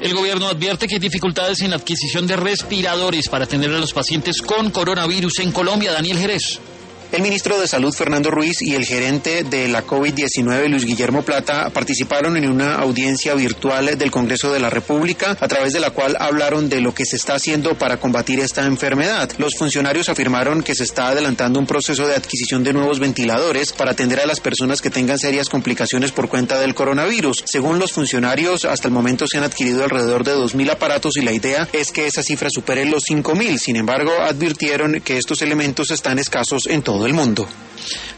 El gobierno advierte que hay dificultades en la adquisición de respiradores para atender a los pacientes con coronavirus en Colombia. Daniel Jerez. El ministro de Salud, Fernando Ruiz, y el gerente de la COVID-19, Luis Guillermo Plata, participaron en una audiencia virtual del Congreso de la República, a través de la cual hablaron de lo que se está haciendo para combatir esta enfermedad. Los funcionarios afirmaron que se está adelantando un proceso de adquisición de nuevos ventiladores para atender a las personas que tengan serias complicaciones por cuenta del coronavirus. Según los funcionarios, hasta el momento se han adquirido alrededor de 2.000 aparatos y la idea es que esa cifra supere los 5.000. Sin embargo, advirtieron que estos elementos están escasos en todo el mundo.